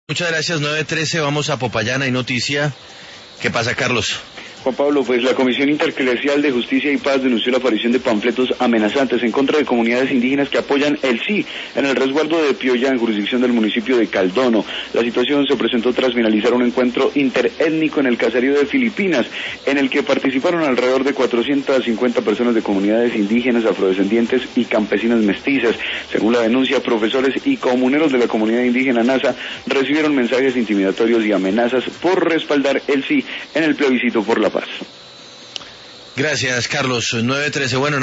Muchas gracias, 9:13, vamos a Popayán, hay noticia. ¿Qué pasa, Carlos? Juan Pablo, pues la Comisión Intereclesial de Justicia y Paz denunció la aparición de panfletos amenazantes en contra de comunidades indígenas que apoyan el sí en el resguardo de Pioyán, jurisdicción del municipio de Caldono. La situación se presentó tras finalizar un encuentro interétnico en el caserío de Filipinas, en el que participaron alrededor de 450 personas de comunidades indígenas, afrodescendientes y campesinas mestizas. Según la denuncia, profesores y comuneros de la comunidad indígena Nasa recibieron mensajes intimidatorios y amenazas por respaldar el sí en el plebiscito por la paz. Gracias, Carlos. 9:13, bueno.